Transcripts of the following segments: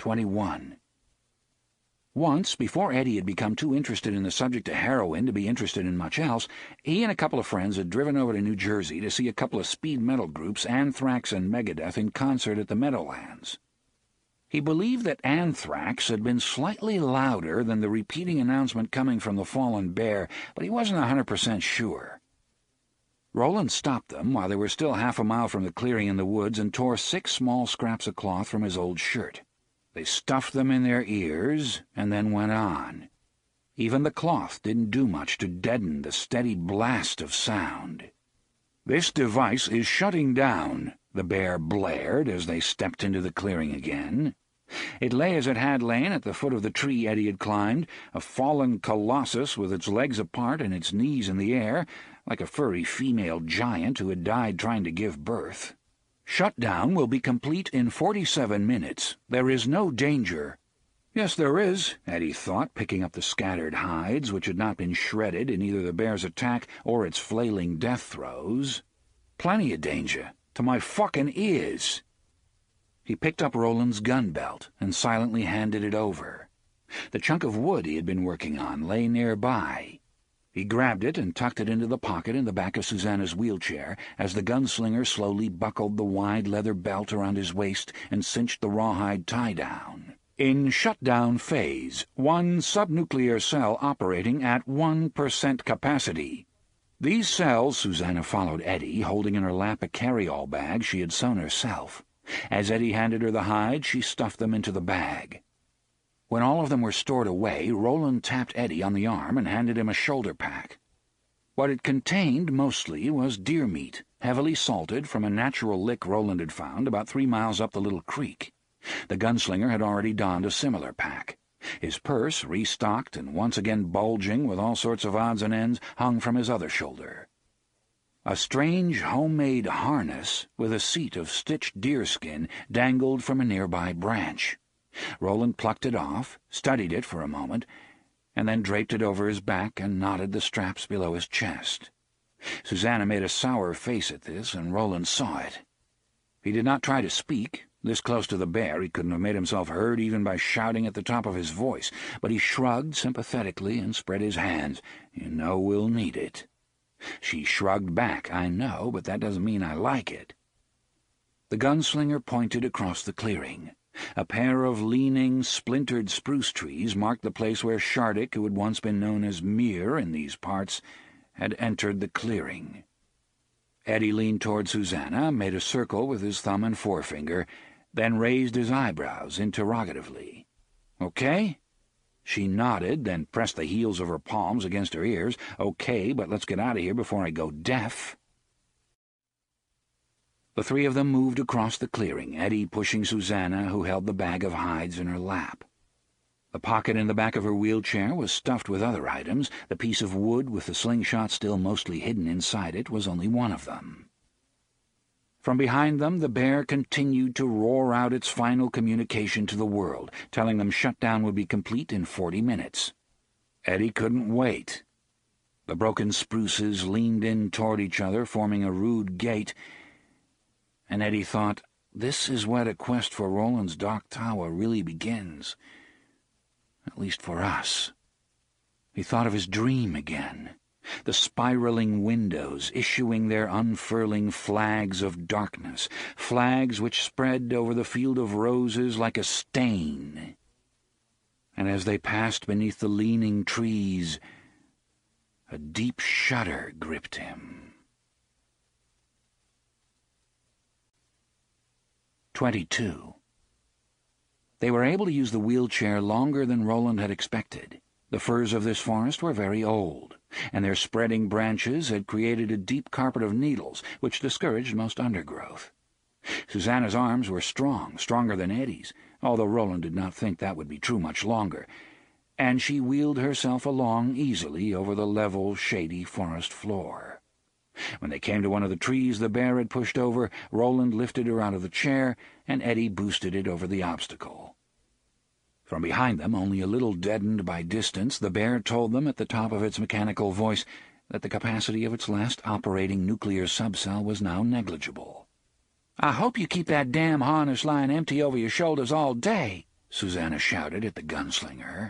21. Once, before Eddie had become too interested in the subject of heroin to be interested in much else, he and a couple of friends had driven over to New Jersey to see a couple of speed metal groups, Anthrax and Megadeth, in concert at the Meadowlands. He believed that Anthrax had been slightly louder than the repeating announcement coming from the Fallen Bear, but he wasn't 100% sure. Roland stopped them while they were still half a mile from the clearing in the woods and tore 6 small scraps of cloth from his old shirt. They stuffed them in their ears and then went on. Even the cloth didn't do much to deaden the steady blast of sound. "This device is shutting down," the bear blared as they stepped into the clearing again. It lay as it had lain at the foot of the tree Eddie had climbed, a fallen colossus with its legs apart and its knees in the air, like a furry female giant who had died trying to give birth. "Shutdown will be complete in 47 minutes. There is no danger." Yes, there is, Eddie thought, picking up the scattered hides, which had not been shredded in either the bear's attack or its flailing death throes. "Plenty of danger. To my fucking ears." He picked up Roland's gun belt and silently handed it over. The chunk of wood he had been working on lay nearby. He grabbed it and tucked it into the pocket in the back of Susanna's wheelchair as the gunslinger slowly buckled the wide leather belt around his waist and cinched the rawhide tie-down. "In shutdown phase, 1 subnuclear cell operating at 1% capacity." These cells, Susanna followed Eddie, holding in her lap a carry-all bag she had sewn herself. As Eddie handed her the hide, she stuffed them into the bag. When all of them were stored away, Roland tapped Eddie on the arm and handed him a shoulder pack. What it contained mostly was deer meat, heavily salted from a natural lick Roland had found about 3 miles up the little creek. The gunslinger had already donned a similar pack. His purse, restocked and once again bulging with all sorts of odds and ends, hung from his other shoulder. A strange homemade harness with a seat of stitched deerskin dangled from a nearby branch. Roland plucked it off, studied it for a moment, and then draped it over his back and knotted the straps below his chest. Susanna made a sour face at this, and Roland saw it. He did not try to speak. This close to the bear, he couldn't have made himself heard even by shouting at the top of his voice, but he shrugged sympathetically and spread his hands. "You know we'll need it." She shrugged back. "I know, but that doesn't mean I like it." The gunslinger pointed across the clearing. A pair of leaning, splintered spruce trees marked the place where Shardik, who had once been known as Mir in these parts, had entered the clearing. Eddie leaned toward Susanna, made a circle with his thumb and forefinger, then raised his eyebrows interrogatively. "Okay?" She nodded, then pressed the heels of her palms against her ears. "Okay, but let's get out of here before I go deaf." The 3 of them moved across the clearing, Eddie pushing Susanna, who held the bag of hides in her lap. The pocket in the back of her wheelchair was stuffed with other items. The piece of wood with the slingshot still mostly hidden inside it was only one of them. From behind them, the bear continued to roar out its final communication to the world, telling them shutdown would be complete in 40 minutes. Eddie couldn't wait. The broken spruces leaned in toward each other, forming a rude gate, and Eddie thought, this is where the quest for Roland's Dark Tower really begins. At least for us. He thought of his dream again. The spiraling windows issuing their unfurling flags of darkness, flags which spread over the field of roses like a stain. And as they passed beneath the leaning trees, a deep shudder gripped him. 22. They were able to use the wheelchair longer than Roland had expected. The firs of this forest were very old, and their spreading branches had created a deep carpet of needles, which discouraged most undergrowth. Susanna's arms were strong, stronger than Eddie's, although Roland did not think that would be true much longer, and she wheeled herself along easily over the level, shady forest floor. When they came to one of the trees the bear had pushed over, Roland lifted her out of the chair, and Eddie boosted it over the obstacle. From behind them, only a little deadened by distance, the bear told them at the top of its mechanical voice that the capacity of its last operating nuclear subcell was now negligible. "I hope you keep that damn harness lying empty over your shoulders all day," Susanna shouted at the gunslinger.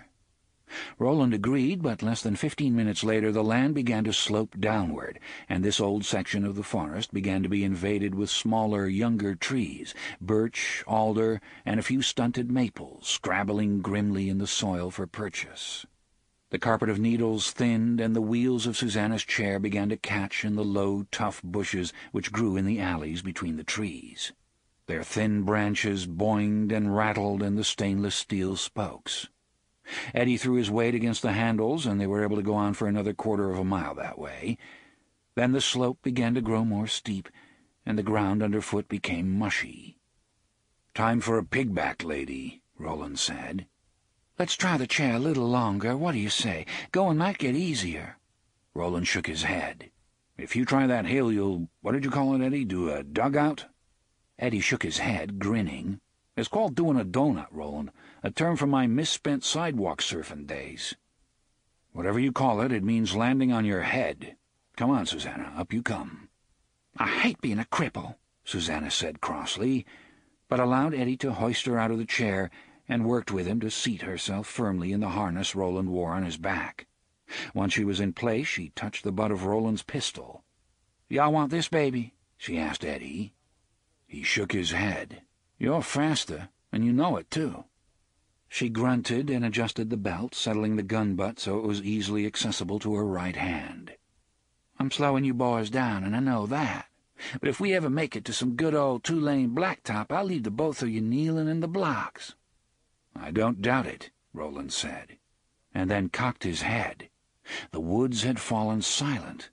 Roland agreed, but less than 15 minutes later the land began to slope downward, and this old section of the forest began to be invaded with smaller, younger trees, birch, alder, and a few stunted maples, scrabbling grimly in the soil for purchase. The carpet of needles thinned, and the wheels of Susanna's chair began to catch in the low, tough bushes which grew in the alleys between the trees. Their thin branches boinged and rattled in the stainless steel spokes. Eddie threw his weight against the handles, and they were able to go on for another quarter of a mile that way. Then the slope began to grow more steep, and the ground underfoot became mushy. "Time for a pigback, lady," Roland said. "Let's try the chair a little longer. What do you say? Going might get easier." Roland shook his head. "If you try that hill, you'll— what did you call it, Eddie? Do a dugout?" Eddie shook his head, grinning. "It's called doing a donut, Roland, a term from my misspent sidewalk surfing days. Whatever you call it, it means landing on your head. Come on, Susanna, up you come." "I hate being a cripple," Susanna said crossly, but allowed Eddie to hoist her out of the chair and worked with him to seat herself firmly in the harness Roland wore on his back. Once she was in place, she touched the butt of Roland's pistol. "Y'all want this, baby?" she asked Eddie. He shook his head. "You're faster, and you know it, too." She grunted and adjusted the belt, settling the gun butt so it was easily accessible to her right hand. "I'm slowing you boys down, and I know that. But if we ever make it to some good old two-lane blacktop, I'll leave the both of you kneeling in the blocks." "I don't doubt it," Roland said, and then cocked his head. The woods had fallen silent.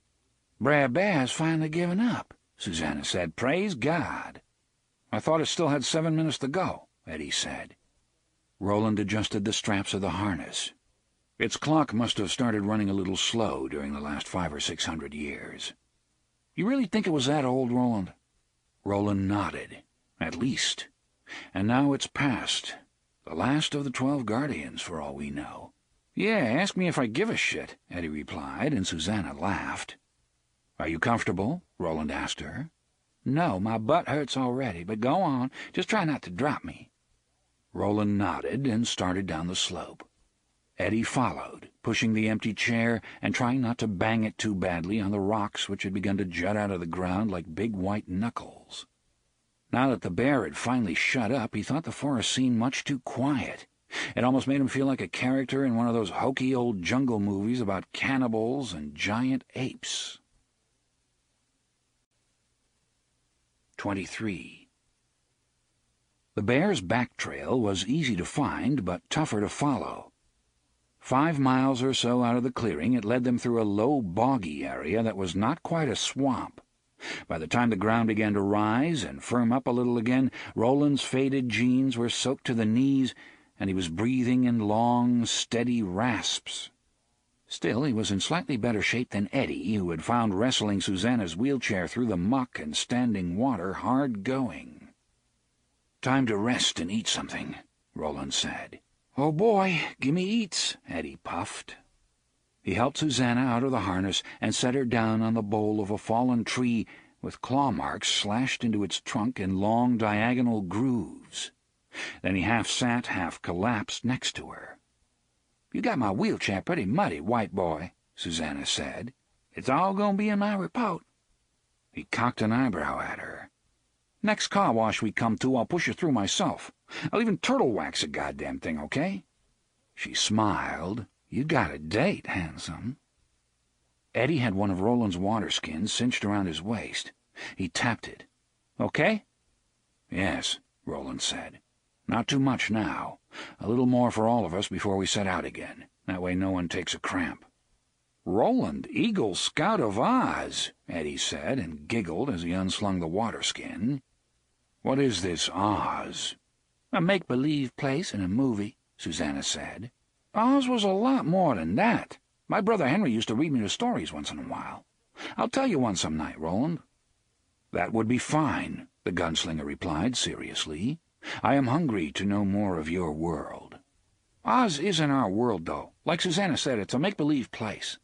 "Brer Bear's finally given up," Susanna said. "Praise God." "I thought it still had 7 minutes to go," Eddie said. Roland adjusted the straps of the harness. Its clock must have started running a little slow during the last 500 or 600 years. "You really think it was that old, Roland?" Roland nodded. "At least. And now it's past. The last of the 12 Guardians, for all we know." "Yeah, ask me if I give a shit," Eddie replied, and Susanna laughed. "Are you comfortable?" Roland asked her. "No, my butt hurts already, but go on. Just try not to drop me." Roland nodded and started down the slope. Eddie followed, pushing the empty chair and trying not to bang it too badly on the rocks which had begun to jut out of the ground like big white knuckles. Now that the bear had finally shut up, he thought the forest seemed much too quiet. It almost made him feel like a character in one of those hokey old jungle movies about cannibals and giant apes. 23. The bear's back trail was easy to find, but tougher to follow. 5 miles or so out of the clearing, it led them through a low, boggy area that was not quite a swamp. By the time the ground began to rise and firm up a little again, Roland's faded jeans were soaked to the knees, and he was breathing in long, steady rasps. Still, he was in slightly better shape than Eddie, who had found wrestling Susanna's wheelchair through the muck and standing water hard going. "Time to rest and eat something," Roland said. "Oh, boy, gimme eats," Eddie puffed. He helped Susanna out of the harness and set her down on the bole of a fallen tree with claw marks slashed into its trunk in long diagonal grooves. Then he half sat, half collapsed next to her. "You got my wheelchair pretty muddy, white boy," Susanna said. "It's all gonna be in my report." He cocked an eyebrow at her. "Next car wash we come to, I'll push you through myself. I'll even turtle wax the goddamn thing, okay?" She smiled. "You got a date, handsome." Eddie had one of Roland's water skins cinched around his waist. He tapped it. "Okay?" "Yes," Roland said. "Not too much now. A little more for all of us before we set out again. That way no one takes a cramp." "Roland, Eagle Scout of Oz," Eddie said, and giggled as he unslung the water skin. "What is this Oz?" "A make-believe place in a movie," Susanna said. "Oz was a lot more than that. My brother Henry used to read me the stories once in a while. I'll tell you one some night, Roland." "That would be fine," the gunslinger replied seriously. "I am hungry to know more of your world." "Oz isn't our world, though. Like Susanna said, it's a make-believe place."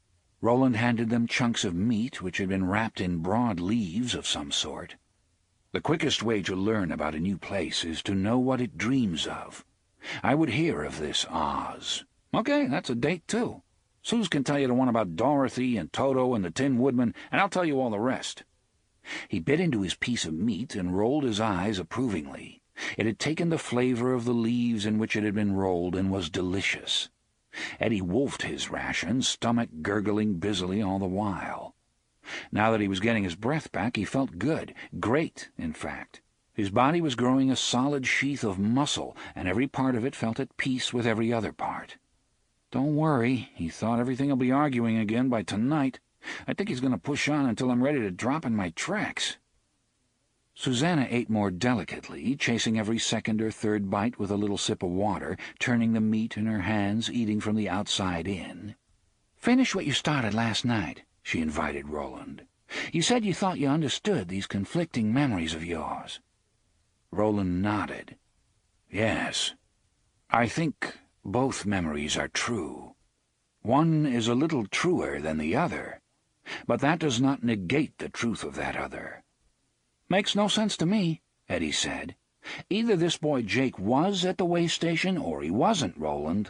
Roland handed them chunks of meat which had been wrapped in broad leaves of some sort. The quickest way to learn about a new place is to know what it dreams of. I would hear of this Oz. Okay, that's a date, too. Suze can tell you the one about Dorothy and Toto and the Tin Woodman, and I'll tell you all the rest." He bit into his piece of meat and rolled his eyes approvingly. It had taken the flavor of the leaves in which it had been rolled and was delicious. Eddie wolfed his ration, stomach gurgling busily all the while. Now that he was getting his breath back, he felt good. Great, in fact. His body was growing a solid sheath of muscle, and every part of it felt at peace with every other part. "Don't worry," he thought. "Everything will be arguing again by tonight. I think he's going to push on until I'm ready to drop in my tracks." Susanna ate more delicately, chasing every second or third bite with a little sip of water, turning the meat in her hands, eating from the outside in. "Finish what you started last night," she invited Roland. "You said you thought you understood these conflicting memories of yours." Roland nodded. "Yes. I think both memories are true. One is a little truer than the other, but that does not negate the truth of that other." "Makes no sense to me," Eddie said. "Either this boy Jake was at the way station or he wasn't, Roland."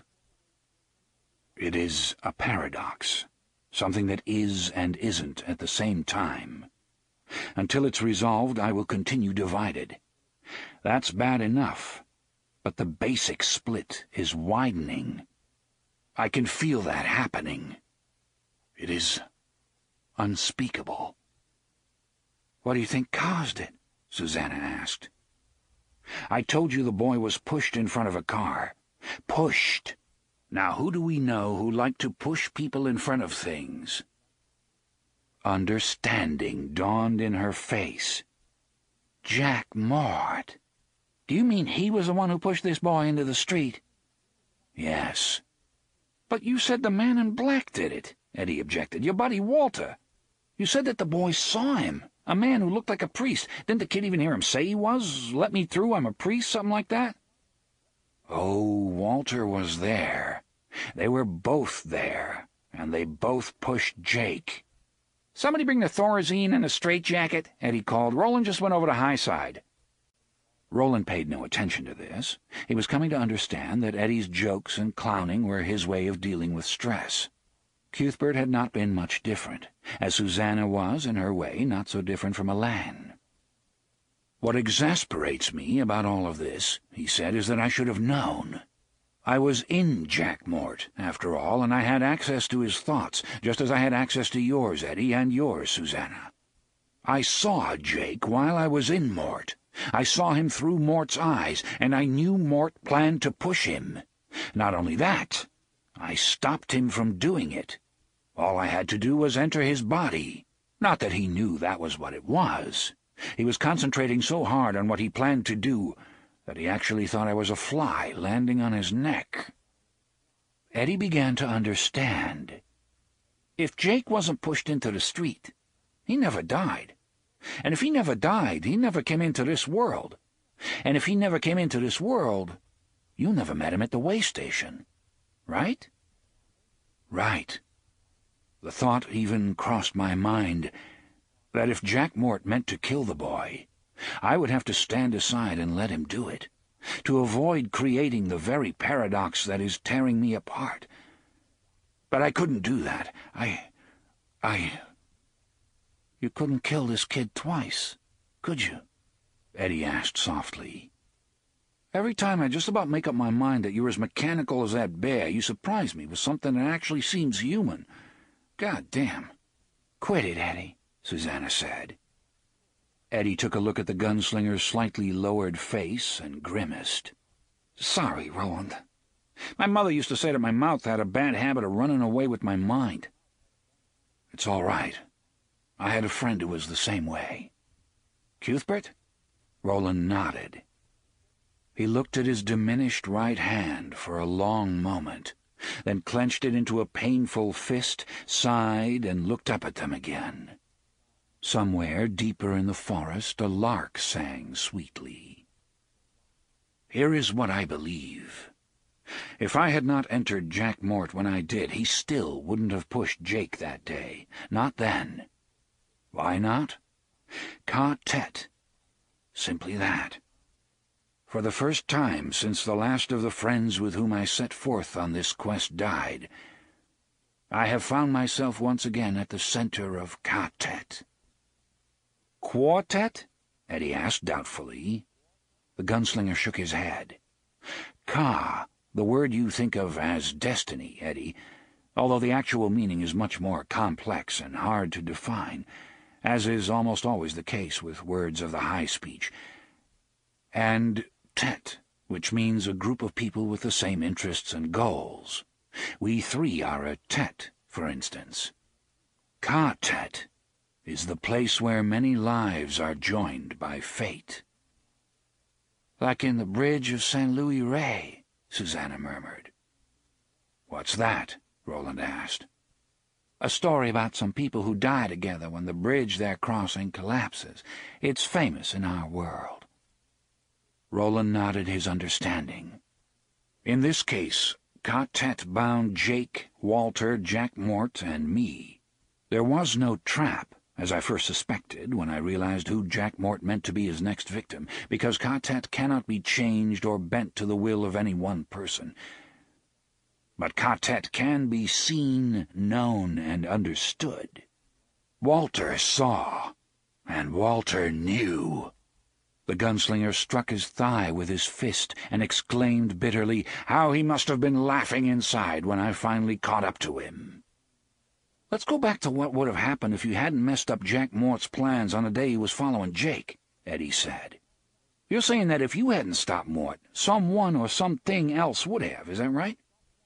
"It is a paradox. Something that is and isn't at the same time. Until it's resolved, I will continue divided. That's bad enough, but the basic split is widening. I can feel that happening. It is unspeakable." "What do you think caused it?" Susanna asked. "I told you the boy was pushed in front of a car. Pushed. Now, who do we know who like to push people in front of things?" Understanding dawned in her face. "Jack Mort. Do you mean he was the one who pushed this boy into the street?" "Yes." "But you said the man in black did it," Eddie objected. "Your buddy Walter. You said that the boy saw him. A man who looked like a priest. Didn't the kid even hear him say he was? 'Let me through, I'm a priest,' something like that?" "Oh, Walter was there. They were both there, and they both pushed Jake." "Somebody bring the Thorazine and a straitjacket," Eddie called. "Roland just went over to Highside." Roland paid no attention to this. He was coming to understand that Eddie's jokes and clowning were his way of dealing with stress. Cuthbert had not been much different, as Susanna was, in her way, not so different from Alan. "What exasperates me about all of this," he said, "is that I should have known. I was in Jack Mort, after all, and I had access to his thoughts, just as I had access to yours, Eddie, and yours, Susanna. I saw Jake while I was in Mort. I saw him through Mort's eyes, and I knew Mort planned to push him. Not only that, I stopped him from doing it. All I had to do was enter his body. Not that he knew that was what it was. He was concentrating so hard on what he planned to do that he actually thought I was a fly landing on his neck." Eddie began to understand. If Jake wasn't pushed into the street, he never died. And if he never died, he never came into this world. And if he never came into this world, you never met him at the way station. Right? Right. The thought even crossed my mind that if Jack Mort meant to kill the boy, I would have to stand aside and let him do it, to avoid creating the very paradox that is tearing me apart. But I couldn't do that. "You couldn't kill this kid twice, could you?" Eddie asked softly. "Every time I just about make up my mind that you're as mechanical as that bear, you surprise me with something that actually seems human. God damn." "Quit it, Eddie," Susanna said. Eddie took a look at the gunslinger's slightly lowered face and grimaced. "Sorry, Roland. My mother used to say that my mouth had a bad habit of running away with my mind." "It's all right. I had a friend who was the same way." "Cuthbert?" Roland nodded. He looked at his diminished right hand for a long moment, then clenched it into a painful fist, sighed, and looked up at them again. Somewhere deeper in the forest a lark sang sweetly. "Here is what I believe. If I had not entered Jack Mort when I did, he still wouldn't have pushed Jake that day. Not then. Why not? Quartet. Simply that. For the first time since the last of the friends with whom I set forth on this quest died, I have found myself once again at the center of Ka-Tet. Quartet? Eddie asked doubtfully. The gunslinger shook his head. Ka, the word you think of as destiny, Eddie, although the actual meaning is much more complex and hard to define, as is almost always the case with words of the high speech. And Tet, which means a group of people with the same interests and goals. We three are a Tet, for instance. Ka-Tet is the place where many lives are joined by fate. Like in the Bridge of St. Louis Rey, Susanna murmured. What's that? Roland asked. A story about some people who die together when the bridge they're crossing collapses. It's famous in our world. Roland nodded his understanding. In this case, Ka-Tet bound Jake, Walter, Jack Mort, and me. There was no trap, as I first suspected when I realized who Jack Mort meant to be his next victim, because Ka-Tet cannot be changed or bent to the will of any one person. But Ka-Tet can be seen, known, and understood. Walter saw, and Walter knew. The gunslinger struck his thigh with his fist and exclaimed bitterly how he must have been laughing inside when I finally caught up to him. Let's go back to what would have happened if you hadn't messed up Jack Mort's plans on the day he was following Jake, Eddie said. You're saying that if you hadn't stopped Mort, someone or something else would have, is that right?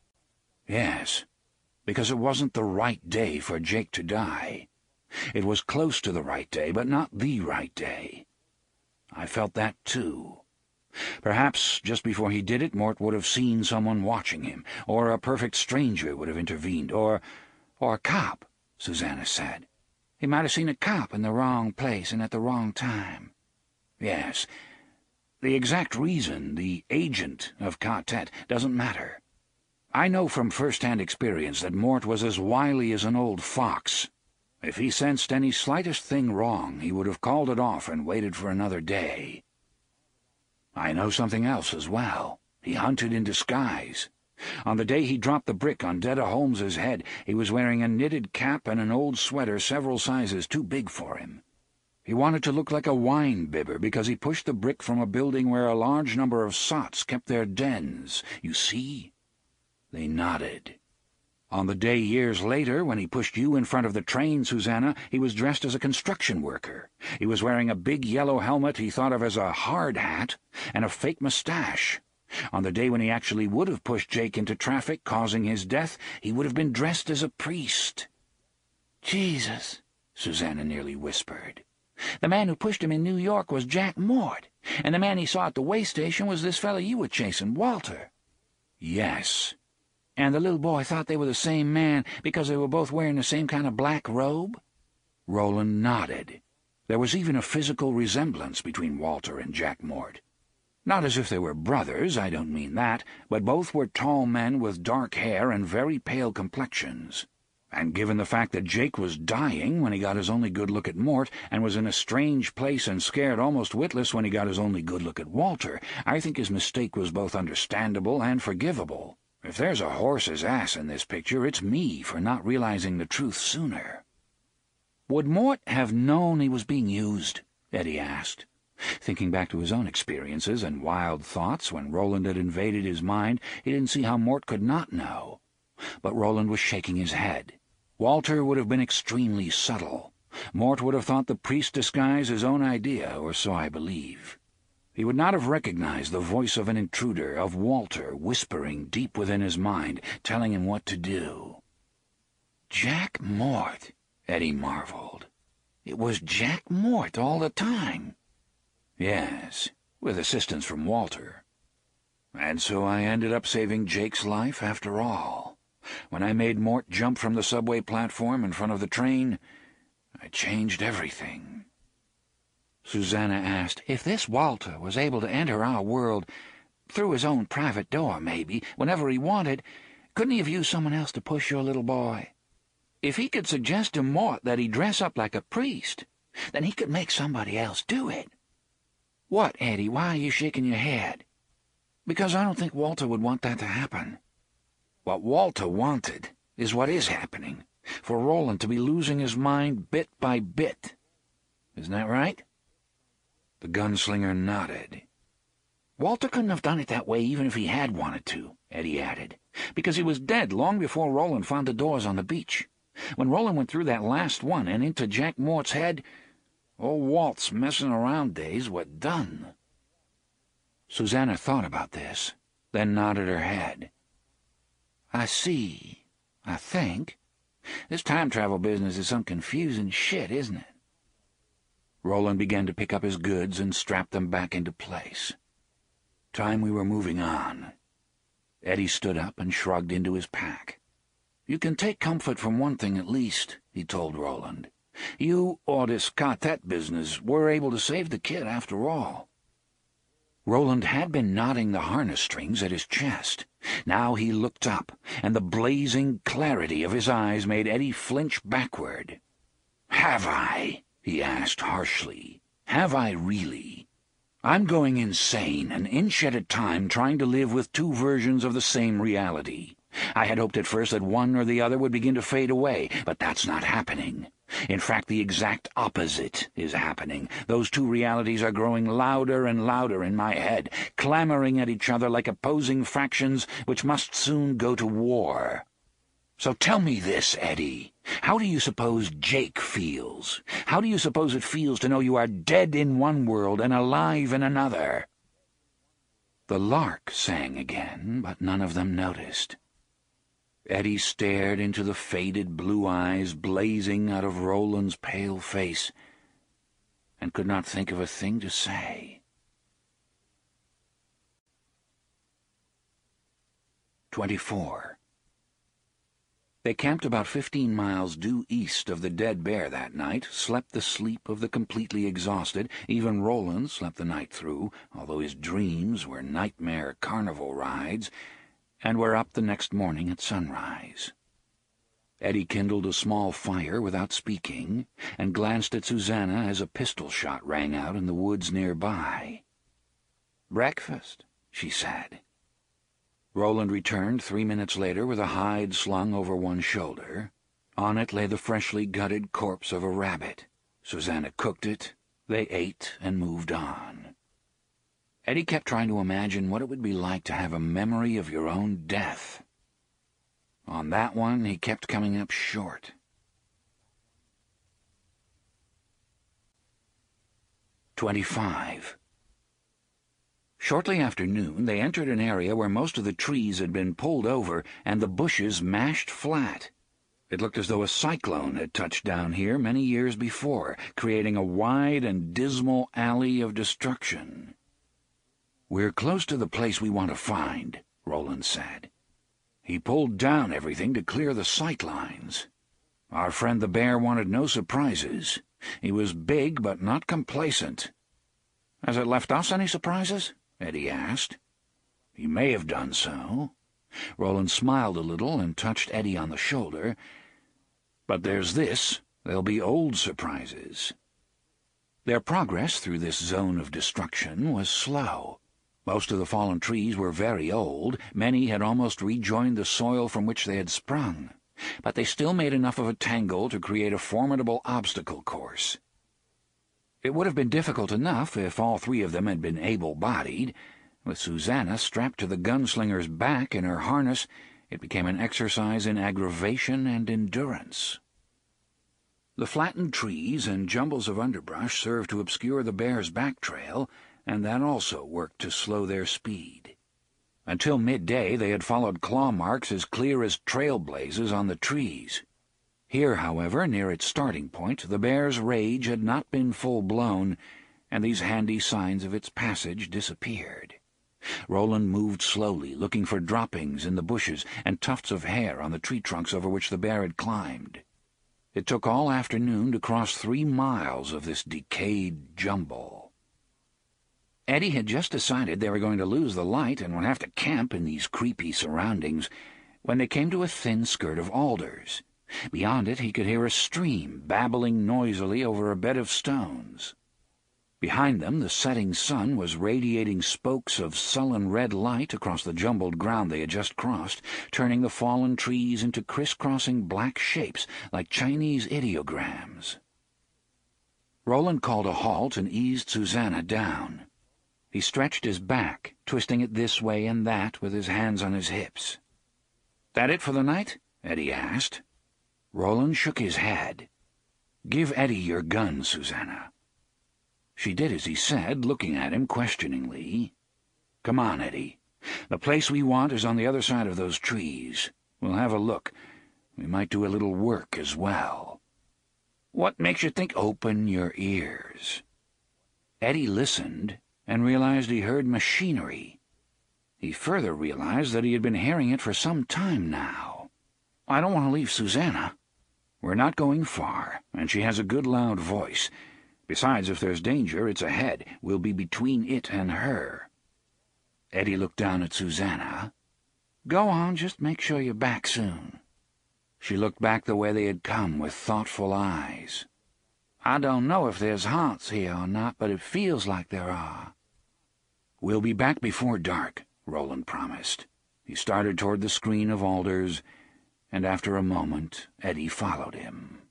Yes, because it wasn't the right day for Jake to die. It was close to the right day, but not the right day. I felt that, too. Perhaps just before he did it, Mort would have seen someone watching him, or a perfect stranger would have intervened, or a cop, Susanna said. He might have seen a cop in the wrong place and at the wrong time. Yes. The exact reason, the agent of Ka-Tet, doesn't matter. I know from first-hand experience that Mort was as wily as an old fox. If he sensed any slightest thing wrong, he would have called it off and waited for another day. I know something else as well. He hunted in disguise. On the day he dropped the brick on Detta Holmes's head, he was wearing a knitted cap and an old sweater several sizes too big for him. He wanted to look like a wine bibber because he pushed the brick from a building where a large number of sots kept their dens. You see? They nodded. On the day years later, when he pushed you in front of the train, Susanna, he was dressed as a construction worker. He was wearing a big yellow helmet he thought of as a hard hat, and a fake mustache. On the day when he actually would have pushed Jake into traffic, causing his death, he would have been dressed as a priest. Jesus, Susanna nearly whispered. The man who pushed him in New York was Jack Mort, and the man he saw at the way station was this fellow you were chasing, Walter. Yes. And the little boy thought they were the same man because they were both wearing the same kind of black robe? Roland nodded. There was even a physical resemblance between Walter and Jack Mort. Not as if they were brothers, I don't mean that, but both were tall men with dark hair and very pale complexions. And given the fact that Jake was dying when he got his only good look at Mort, and was in a strange place and scared almost witless when he got his only good look at Walter, I think his mistake was both understandable and forgivable. If there's a horse's ass in this picture, it's me for not realizing the truth sooner. Would Mort have known he was being used? Eddie asked. Thinking back to his own experiences and wild thoughts when Roland had invaded his mind, he didn't see how Mort could not know. But Roland was shaking his head. Walter would have been extremely subtle. Mort would have thought the priest disguise his own idea, or so I believe. He would not have recognized the voice of an intruder, of Walter whispering deep within his mind, telling him what to do. Jack Mort, Eddie marveled. It was Jack Mort all the time. Yes, with assistance from Walter. And so I ended up saving Jake's life after all. When I made Mort jump from the subway platform in front of the train, I changed everything. Susanna asked, if this Walter was able to enter our world, through his own private door, maybe, whenever he wanted, couldn't he have used someone else to push your little boy? If he could suggest to Mort that he dress up like a priest, then he could make somebody else do it. "What, Eddie? Why are you shaking your head?" "Because I don't think Walter would want that to happen." "What Walter wanted is what is happening, for Roland to be losing his mind bit by bit. Isn't that right?" The gunslinger nodded. "Walter couldn't have done it that way even if he had wanted to," Eddie added, "because he was dead long before Roland found the doors on the beach. When Roland went through that last one and into Jack Mort's head, old Walt's messing around days were done." Susanna thought about this, then nodded her head. "I see, I think. This time-travel business is some confusing shit, isn't it?" Roland began to pick up his goods and strap them back into place. Time we were moving on. Eddie stood up and shrugged into his pack. "You can take comfort from one thing at least," he told Roland. "You, or this quartet business, were able to save the kid after all." Roland had been knotting the harness strings at his chest. Now he looked up, and the blazing clarity of his eyes made Eddie flinch backward. "Have I?" he asked harshly. "Have I really? I'm going insane, an inch at a time, trying to live with two versions of the same reality. I had hoped at first that one or the other would begin to fade away, but that's not happening. In fact, the exact opposite is happening. Those two realities are growing louder and louder in my head, clamoring at each other like opposing factions which must soon go to war. So tell me this, Eddie. How do you suppose Jake feels? How do you suppose it feels to know you are dead in one world and alive in another?" The lark sang again, but none of them noticed. Eddie stared into the faded blue eyes blazing out of Roland's pale face and could not think of a thing to say. 24. They camped about 15 miles due east of the Dead Bear that night, slept the sleep of the completely exhausted. Even Roland slept the night through, although his dreams were nightmare carnival rides, and were up the next morning at sunrise. Eddie kindled a small fire without speaking, and glanced at Susanna as a pistol shot rang out in the woods nearby. "Breakfast," she said. Roland returned 3 minutes later with a hide slung over one shoulder. On it lay the freshly gutted corpse of a rabbit. Susanna cooked it, they ate, and moved on. Eddie kept trying to imagine what it would be like to have a memory of your own death. On that one, he kept coming up short. 25. Shortly after noon, they entered an area where most of the trees had been pulled over and the bushes mashed flat. It looked as though a cyclone had touched down here many years before, creating a wide and dismal alley of destruction. "We're close to the place we want to find," Roland said. "He pulled down everything to clear the sight lines. Our friend the bear wanted no surprises. He was big but not complacent." "Has it left us any surprises?" Eddie asked. "He may have done so." Roland smiled a little and touched Eddie on the shoulder. "But there's this. There'll be old surprises." Their progress through this zone of destruction was slow. Most of the fallen trees were very old. Many had almost rejoined the soil from which they had sprung, but they still made enough of a tangle to create a formidable obstacle course. It would have been difficult enough if all three of them had been able-bodied. With Susanna strapped to the gunslinger's back in her harness, it became an exercise in aggravation and endurance. The flattened trees and jumbles of underbrush served to obscure the bear's back trail, and that also worked to slow their speed. Until midday they had followed claw marks as clear as trail blazes on the trees. Here, however, near its starting point, the bear's rage had not been full-blown, and these handy signs of its passage disappeared. Roland moved slowly, looking for droppings in the bushes and tufts of hair on the tree trunks over which the bear had climbed. It took all afternoon to cross 3 miles of this decayed jumble. Eddie had just decided they were going to lose the light and would have to camp in these creepy surroundings when they came to a thin skirt of alders. Beyond it he could hear a stream babbling noisily over a bed of stones. Behind them, the setting sun was radiating spokes of sullen red light across the jumbled ground they had just crossed, turning the fallen trees into crisscrossing black shapes like Chinese ideograms. Roland called a halt and eased Susanna down. He stretched his back, twisting it this way and that with his hands on his hips. "That it for the night?" Eddie asked. Roland shook his head. "Give Eddie your gun, Susanna." She did as he said, looking at him questioningly. "Come on, Eddie. The place we want is on the other side of those trees. We'll have a look. We might do a little work as well." "What makes you think—" "Open your ears." Eddie listened and realized he heard machinery. He further realized that he had been hearing it for some time now. "I don't want to leave Susanna. We're not going far, and she has a good loud voice. Besides, if there's danger, it's ahead. We'll be between it and her." Eddie looked down at Susanna. "Go on, just make sure you're back soon." She looked back the way they had come with thoughtful eyes. "I don't know if there's haunts here or not, but it feels like there are." "We'll be back before dark," Roland promised. He started toward the screen of alders, and after a moment Eddie followed him.